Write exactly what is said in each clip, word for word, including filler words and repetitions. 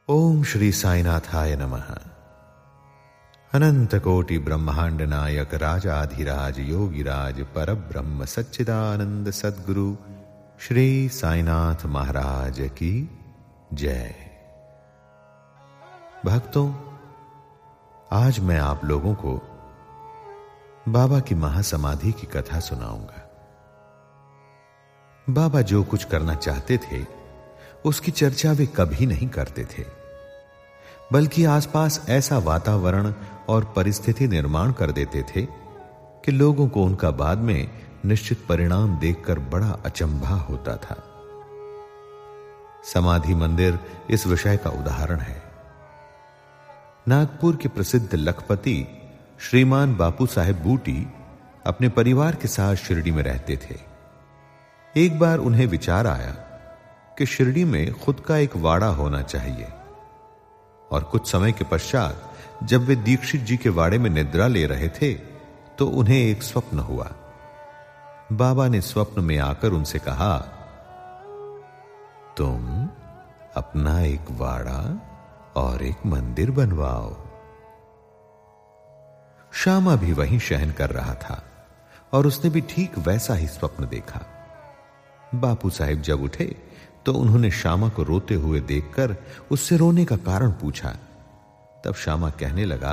ओम श्री साईनाथाय नमः। अनंत कोटि ब्रह्मांड नायक राजाधिराज योगिराज परब्रह्म सच्चिदानंद सद्गुरु श्री साईनाथ महाराज की जय। भक्तों, आज मैं आप लोगों को बाबा की महासमाधि की कथा सुनाऊंगा। बाबा जो कुछ करना चाहते थे उसकी चर्चा वे कभी नहीं करते थे, बल्कि आसपास ऐसा वातावरण और परिस्थिति निर्माण कर देते थे कि लोगों को उनका बाद में निश्चित परिणाम देखकर बड़ा अचंभा होता था। समाधि मंदिर इस विषय का उदाहरण है। नागपुर के प्रसिद्ध लखपति श्रीमान बापू साहेब बूटी अपने परिवार के साथ शिरडी में रहते थे। एक बार उन्हें विचार आया कि शिरडी में खुद का एक वाड़ा होना चाहिए, और कुछ समय के पश्चात जब वे दीक्षित जी के वाड़े में निद्रा ले रहे थे तो उन्हें एक स्वप्न हुआ। बाबा ने स्वप्न में आकर उनसे कहा, तुम अपना एक वाड़ा और एक मंदिर बनवाओ। श्यामा भी वहीं शयन कर रहा था और उसने भी ठीक वैसा ही स्वप्न देखा। बापू साहिब जब उठे तो उन्होंने श्यामा को रोते हुए देखकर उससे रोने का कारण पूछा। तब श्यामा कहने लगा,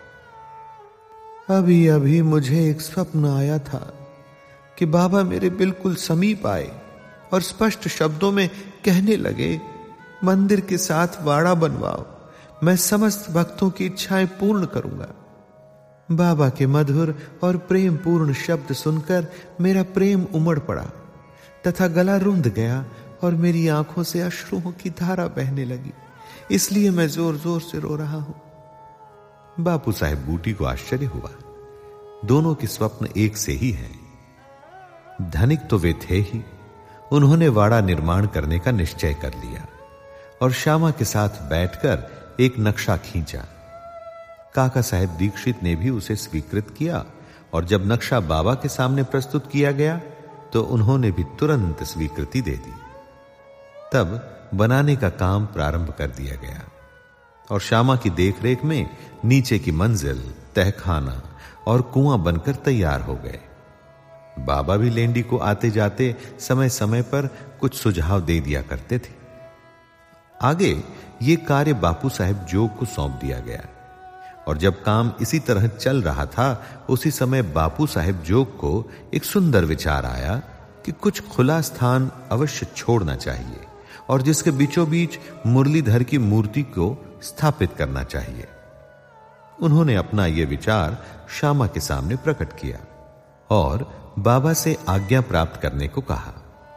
अभी अभी मुझे एक स्वप्न आया था कि बाबा मेरे बिल्कुल समीप आए और स्पष्ट शब्दों में कहने लगे, मंदिर के साथ वाड़ा बनवाओ, मैं समस्त भक्तों की इच्छाएं पूर्ण करूंगा। बाबा के मधुर और प्रेम पूर्ण शब्द सुनकर मेरा प्रेम उमड़ पड़ा तथा गला रुंध गया और मेरी आंखों से अश्रुओं की धारा बहने लगी, इसलिए मैं जोर जोर से रो रहा हूं। बापू साहेब बूटी को आश्चर्य हुआ। दोनों के स्वप्न एक से ही हैं। धनिक तो वे थे ही। उन्होंने वाड़ा निर्माण करने का निश्चय कर लिया और श्यामा के साथ बैठकर एक नक्शा खींचा। काका साहेब दीक्षित ने भी उसे स्वीकृत किया और जब नक्शा बाबा के सामने प्रस्तुत किया गया तो उन्होंने भी तुरंत स्वीकृति दे दी। तब बनाने का काम प्रारंभ कर दिया गया और श्यामा की देखरेख में नीचे की मंजिल, तहखाना और कुआं बनकर तैयार हो गए। बाबा भी लेंडी को आते जाते समय समय पर कुछ सुझाव दे दिया करते थे। आगे ये कार्य बापू साहेब जोग को सौंप दिया गया और जब काम इसी तरह चल रहा था उसी समय बापू साहेब जोग को एक सुंदर विचार आया कि कुछ खुला स्थान अवश्य छोड़ना चाहिए और जिसके बीचों बीच मुरलीधर की मूर्ति को स्थापित करना चाहिए। उन्होंने अपना यह विचार श्यामा के सामने प्रकट किया और बाबा से आज्ञा प्राप्त करने को कहा।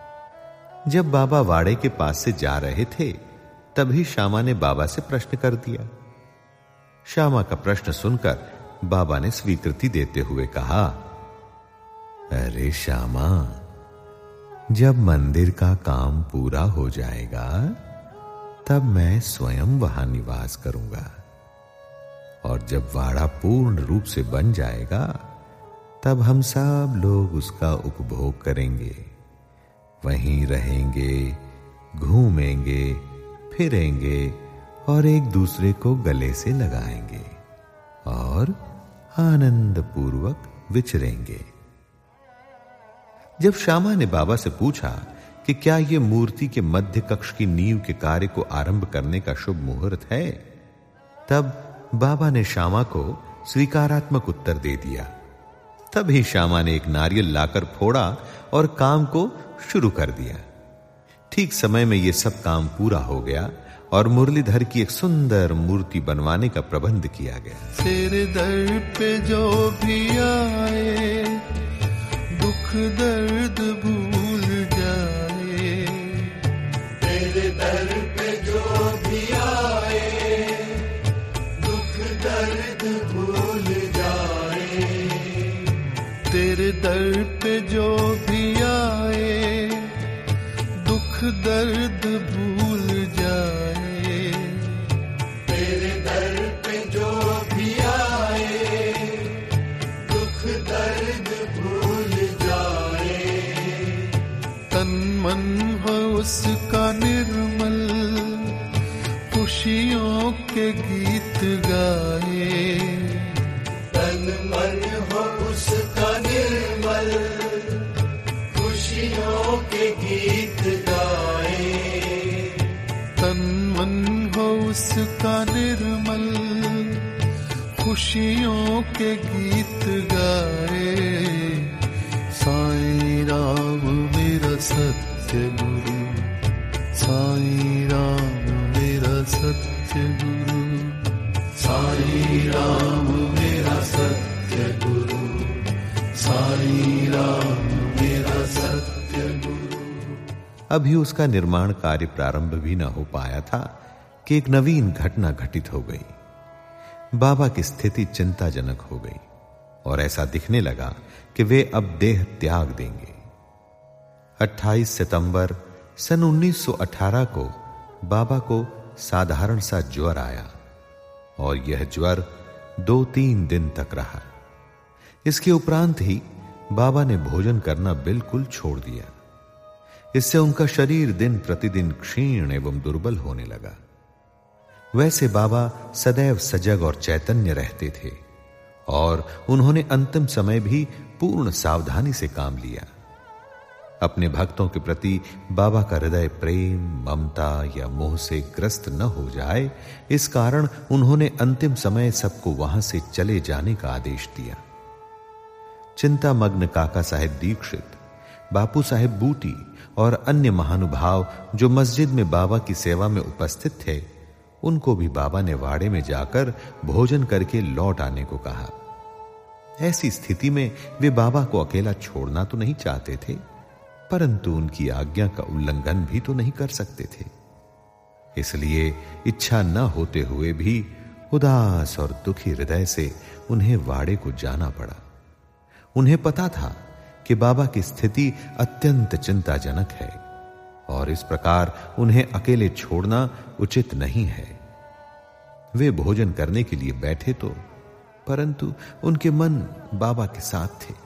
जब बाबा वाड़े के पास से जा रहे थे तभी श्यामा ने बाबा से प्रश्न कर दिया। श्यामा का प्रश्न सुनकर बाबा ने स्वीकृति देते हुए कहा, अरे श्यामा, जब मंदिर का काम पूरा हो जाएगा तब मैं स्वयं वहां निवास करूंगा और जब वाड़ा पूर्ण रूप से बन जाएगा तब हम सब लोग उसका उपभोग करेंगे, वहीं रहेंगे, घूमेंगे, फिरेंगे और एक दूसरे को गले से लगाएंगे और आनंद पूर्वक विचरेंगे। जब श्यामा ने बाबा से पूछा कि क्या यह मूर्ति के मध्य कक्ष की नींव के कार्य को आरंभ करने का शुभ मुहूर्त है, तब बाबा ने श्यामा को स्वीकारात्मक उत्तर दे दिया। तभी श्यामा ने एक नारियल लाकर फोड़ा और काम को शुरू कर दिया। ठीक समय में यह सब काम पूरा हो गया और मुरलीधर की एक सुंदर मूर्ति बनवाने का प्रबंध किया गया। तेरे दर पे जो भी आए दुख दर्द भूल जाए, तेरे दर पे जो भी आए दुख दर्द भूल जाए, तेरे दर पे जो भी आए दुख दर्द भूल जाए, तेरे दर पे जो भी आए दुख दर्द भूल जाए, खुशियों के गीत गाए, तन मन हो उसका निर्मल, खुशियों के गीत गाए, तन मन हो उसका निर्मल, खुशियों के गीत गाए। साईं राम मेरा सत्य गुरु, साईं राम मेरा सत्य गुरु, साईं राम मेरा सत्य गुरु, साईं राम मेरा सत्य गुरु। अभी उसका निर्माण कार्य प्रारंभ भी न हो पाया था कि एक नवीन घटना घटित हो गई। बाबा की स्थिति चिंताजनक हो गई और ऐसा दिखने लगा कि वे अब देह त्याग देंगे। अट्ठाईस सितंबर सन उन्नीस सौ अठारह को बाबा को साधारण सा ज्वर आया और यह ज्वर दो तीन दिन तक रहा। इसके उपरांत ही बाबा ने भोजन करना बिल्कुल छोड़ दिया। इससे उनका शरीर दिन प्रतिदिन क्षीण एवं दुर्बल होने लगा। वैसे बाबा सदैव सजग और चैतन्य रहते थे और उन्होंने अंतिम समय भी पूर्ण सावधानी से काम लिया। अपने भक्तों के प्रति बाबा का हृदय प्रेम, ममता या मोह से ग्रस्त न हो जाए, इस कारण उन्होंने अंतिम समय सबको वहां से चले जाने का आदेश दिया। चिंतामग्न काका साहेब दीक्षित, बापू साहेब बूटी और अन्य महानुभाव जो मस्जिद में बाबा की सेवा में उपस्थित थे, उनको भी बाबा ने वाड़े में जाकर भोजन करके लौट आने को कहा। ऐसी स्थिति में वे बाबा को अकेला छोड़ना तो नहीं चाहते थे, परंतु उनकी आज्ञा का उल्लंघन भी तो नहीं कर सकते थे। इसलिए इच्छा न होते हुए भी उदास और दुखी हृदय से उन्हें वाड़े को जाना पड़ा। उन्हें पता था कि बाबा की स्थिति अत्यंत चिंताजनक है और इस प्रकार उन्हें अकेले छोड़ना उचित नहीं है। वे भोजन करने के लिए बैठे तो, परंतु उनके मन बाबा के साथ थे।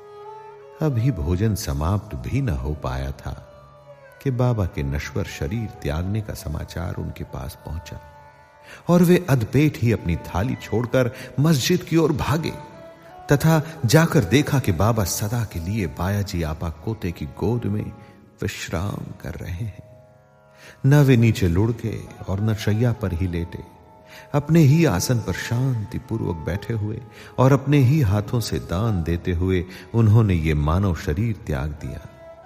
अभी भोजन समाप्त भी न हो पाया था कि बाबा के नश्वर शरीर त्यागने का समाचार उनके पास पहुंचा और वे अधपेट ही अपनी थाली छोड़कर मस्जिद की ओर भागे तथा जाकर देखा कि बाबा सदा के लिए बायाजी आपा कोते की गोद में विश्राम कर रहे हैं। न वे नीचे लुढ़के और न शैया पर ही लेटे, अपने ही आसन पर शांति पूर्वक बैठे हुए और अपने ही हाथों से दान देते हुए उन्होंने ये मानव शरीर त्याग दिया।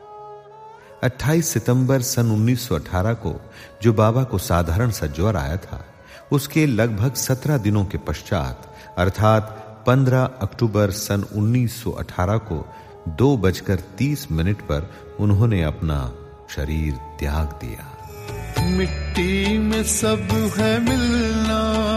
अट्ठाईस सितंबर सन उन्नीस सौ अठारह को जो बाबा को साधारण सा ज्वर आया था, उसके लगभग सत्रह दिनों के पश्चात अर्थात पंद्रह अक्टूबर सन उन्नीस सौ अठारह को दो बजकर तीस मिनट पर उन्होंने अपना शरीर त्याग दिया। मिट्टी में सब है मिलना,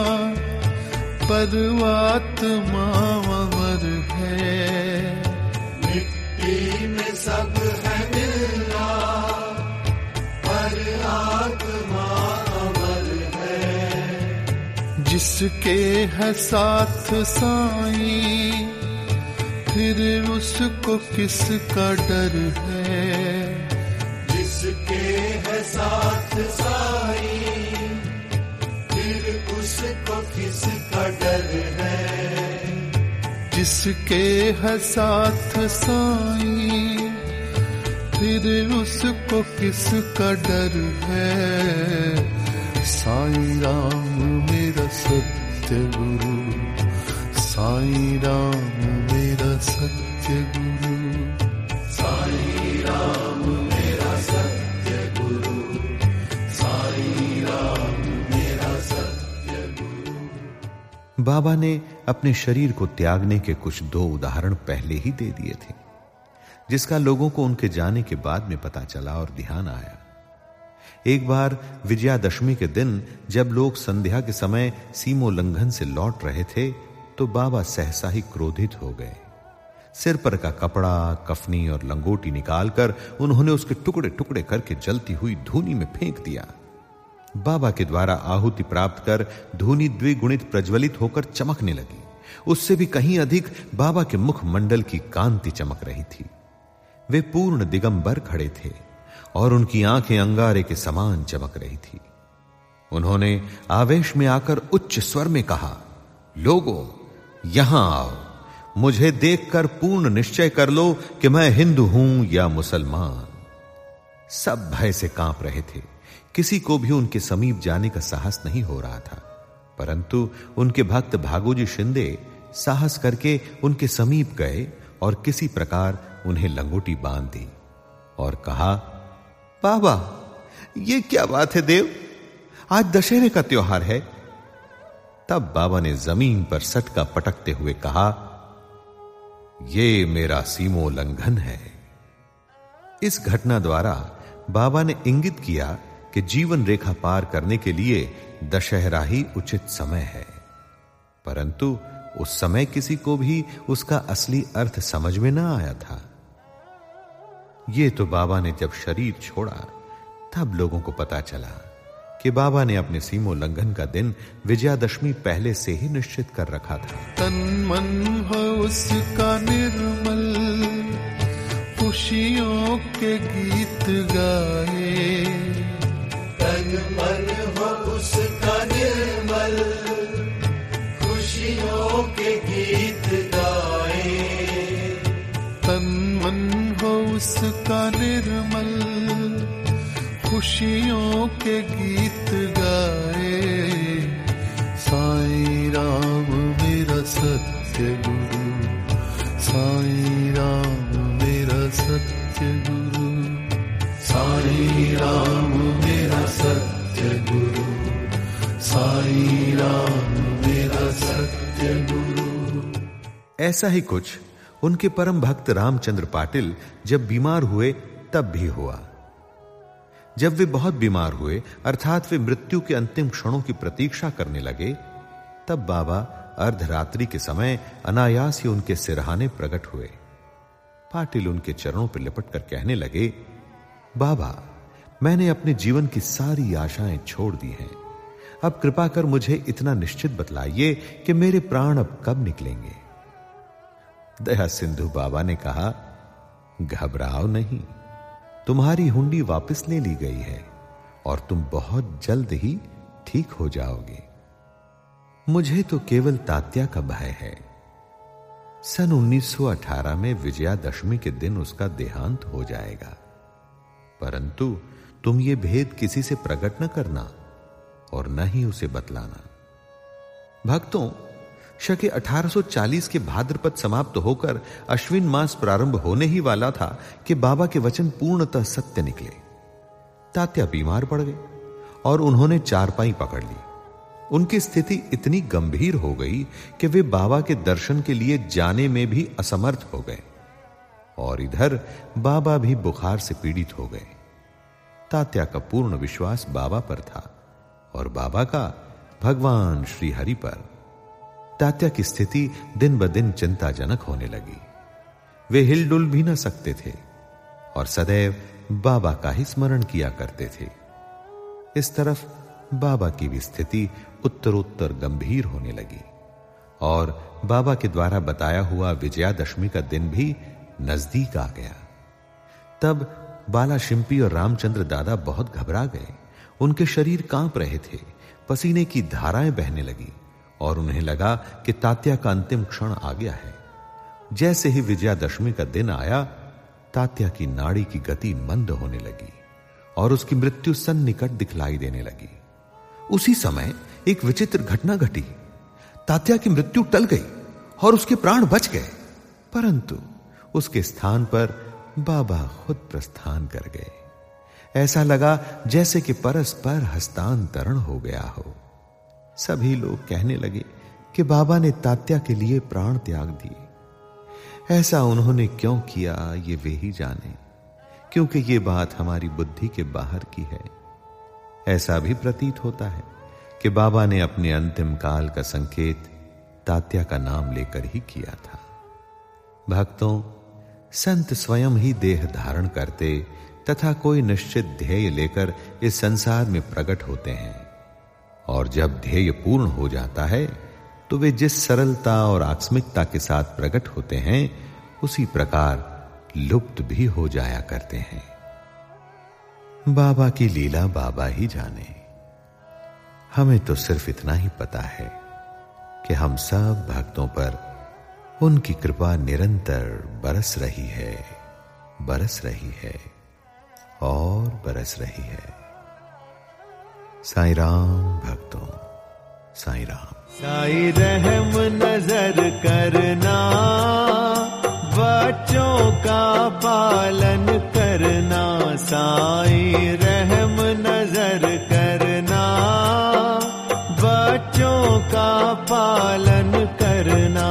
पर आत्मा अमर है। मिट्टी में सब है मिलना, पर आत्मा अमर है। जिसके है साथ साईं, फिर उसको किसका डर है। जिसके है साथ साईं, फिर उसको किसका डर है। जिसके है साथ साईं, फिर उसको किसका डर है। साईं राम मेरा सत्य गुरु, साईं राम मेरा सत्य गुरु, साईं राम मेरा सत्य गुरु, साईं राम मेरा सत्य गुरु। बाबा ने अपने शरीर को त्यागने के कुछ दो उदाहरण पहले ही दे दिए थे, जिसका लोगों को उनके जाने के बाद में पता चला और ध्यान आया। एक बार विजयादशमी के दिन जब लोग संध्या के समय सीमोल्लंघन से लौट रहे थे, तो बाबा सहसा ही क्रोधित हो गए। सिर पर का कपड़ा, कफनी और लंगोटी निकालकर उन्होंने उसके टुकड़े टुकड़े करके जलती हुई धूनी में फेंक दिया। बाबा के द्वारा आहुति प्राप्त कर धूनी द्विगुणित प्रज्वलित होकर चमकने लगी। उससे भी कहीं अधिक बाबा के मुख मंडल की कांति चमक रही थी। वे पूर्ण दिगंबर खड़े थे और उनकी आंखें अंगारे के समान चमक रही थी। उन्होंने आवेश में आकर उच्च स्वर में कहा, लोगों, यहां आओ। मुझे देखकर पूर्ण निश्चय कर लो कि मैं हिंदू हूं या मुसलमान। सब भय से कांप रहे थे। किसी को भी उनके समीप जाने का साहस नहीं हो रहा था, परंतु उनके भक्त भागोजी शिंदे साहस करके उनके समीप गए और किसी प्रकार उन्हें लंगोटी बांध दी और कहा, बाबा, ये क्या बात है देव, आज दशहरे का त्योहार है। तब बाबा ने जमीन पर सटका पटकते हुए कहा, ये मेरा सीमोल्लंघन है। इस घटना द्वारा बाबा ने इंगित किया कि जीवन रेखा पार करने के लिए दशहरा ही उचित समय है, परंतु उस समय किसी को भी उसका असली अर्थ समझ में ना आया था। ये तो बाबा ने जब शरीर छोड़ा तब लोगों को पता चला कि बाबा ने अपने सीमोल्लंघन का दिन विजयादशमी पहले से ही निश्चित कर रखा था। तन मन हो उसका निर्मल, खुशियों के गीत गाए। तन मन हो उसका निर्मल, खुशियों के गीत गाए। तन मन हो उसका निर्मल, खुशियों के गीत गाए। साईं राम मेरा सत्य गुरु, साईं राम मेरा सत्य गुरु, साईं राम मेरा सत्य गुरु, साईं राम मेरा सत्य गुरु। ऐसा ही कुछ उनके परम भक्त रामचंद्र पाटिल जब बीमार हुए तब भी हुआ। जब वे बहुत बीमार हुए, अर्थात वे मृत्यु के अंतिम क्षणों की प्रतीक्षा करने लगे, तब बाबा अर्धरात्रि के समय अनायास ही उनके सिरहाने प्रकट हुए। पाटिल उनके चरणों पर लिपट कर कहने लगे, बाबा, मैंने अपने जीवन की सारी आशाएं छोड़ दी हैं। अब कृपा कर मुझे इतना निश्चित बतलाइए कि मेरे प्राण अब कब निकलेंगे। दया सिंधु बाबा ने कहा, घबराओ नहीं, तुम्हारी हुंडी वापस ले ली गई है और तुम बहुत जल्द ही ठीक हो जाओगे। मुझे तो केवल तात्या का भय है। सन उन्नीस सौ अठारह में विजयादशमी के दिन उसका देहांत हो जाएगा, परंतु तुम ये भेद किसी से प्रकट न करना और न ही उसे बतलाना। भक्तों, शके अठारह सौ चालीस के भाद्रपद समाप्त होकर अश्विन मास प्रारंभ होने ही वाला था कि बाबा के वचन पूर्णतः सत्य निकले। तात्या बीमार पड़ गए और उन्होंने चारपाई पकड़ ली। उनकी स्थिति इतनी गंभीर हो गई कि वे बाबा के दर्शन के लिए जाने में भी असमर्थ हो गए और इधर बाबा भी बुखार से पीड़ित हो गए। तात्या का पूर्ण विश्वास बाबा पर था और बाबा का भगवान श्री हरि पर। तात्या की स्थिति दिन ब दिन चिंताजनक होने लगी। वे हिलडुल भी न सकते थे और सदैव बाबा का ही स्मरण किया करते थे। इस तरफ बाबा की भी स्थिति उत्तरोत्तर गंभीर होने लगी और बाबा के द्वारा बताया हुआ विजयादशमी का दिन भी नजदीक आ गया। तब बाला शिंपी और रामचंद्र दादा बहुत घबरा गए। उनके शरीर कांप रहे थे, पसीने की धाराएं बहने लगी और उन्हें लगा कि तात्या का अंतिम क्षण आ गया है। जैसे ही विजयादशमी का दिन आया, तात्या की नाड़ी की गति मंद होने लगी और उसकी मृत्यु सन्निकट दिखलाई देने लगी। उसी समय एक विचित्र घटना घटी। तात्या की मृत्यु टल गई और उसके प्राण बच गए, परंतु उसके स्थान पर बाबा खुद प्रस्थान कर गए। ऐसा लगा जैसे कि परस्पर हस्तांतरण हो गया हो। सभी लोग कहने लगे कि बाबा ने तात्या के लिए प्राण त्याग दिए। ऐसा उन्होंने क्यों किया ये वे ही जाने, क्योंकि ये बात हमारी बुद्धि के बाहर की है। ऐसा भी प्रतीत होता है कि बाबा ने अपने अंतिम काल का संकेत तात्या का नाम लेकर ही किया था। भक्तों, संत स्वयं ही देह धारण करते तथा कोई निश्चित ध्येय लेकर इस संसार में प्रकट होते हैं और जब ध्येय पूर्ण हो जाता है तो वे जिस सरलता और आकस्मिकता के साथ प्रकट होते हैं उसी प्रकार लुप्त भी हो जाया करते हैं। बाबा की लीला बाबा ही जाने। हमें तो सिर्फ इतना ही पता है कि हम सब भक्तों पर उनकी कृपा निरंतर बरस रही है, बरस रही है और बरस रही है। साईं राम भक्तों, साईं राम। साईं रहम नजर करना, बच्चों का पालन करना। साईं रहम नजर करना, बच्चों का पालन करना।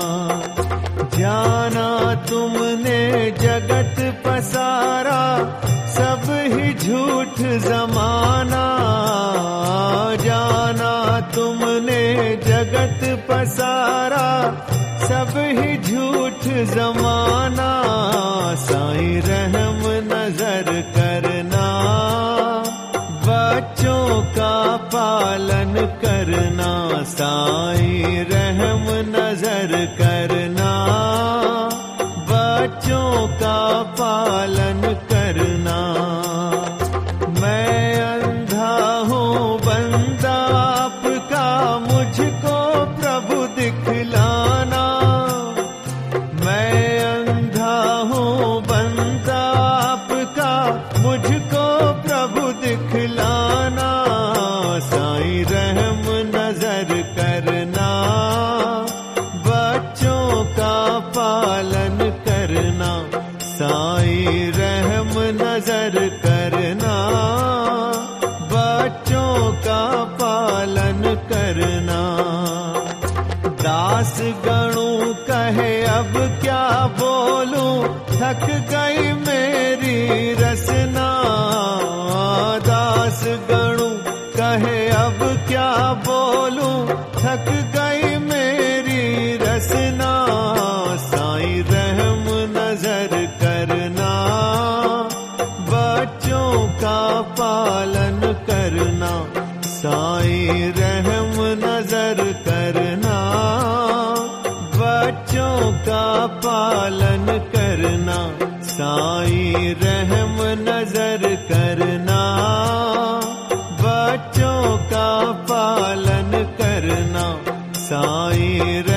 जाना तुमने जगत पसारा, सब ही झूठ जमाना। जाना तुमने जगत पसारा, सब ही झूठ जमाना। साईं रहम नजर करना, बच्चों का पालन करना। साईं रहम नजर करना, बच्चों का पालन करना। मैं अंधा हूँ बंदा आपका, मुझको प्रभु दिखलाना। मैं अंधा हूँ बंदा आपका, मुझको प्रभु दिखलाना। साईं रहम नजर करना, बच्चों का पालन करना। साईं रहम नजर करना, बच्चों का पालन करना। दास गणों कहे अब क्या बोलूं, थक गई मेरी रसना। दास गणों कहे अब क्या बोलूं, थक गई मेरी रसना। साईं रहम नजर करना, बच्चों का पालन करना। साईं रहम नजर करना, बच्चों का पालन करना। साईं रहम नजर करना, बच्चों का पालन करना। साईं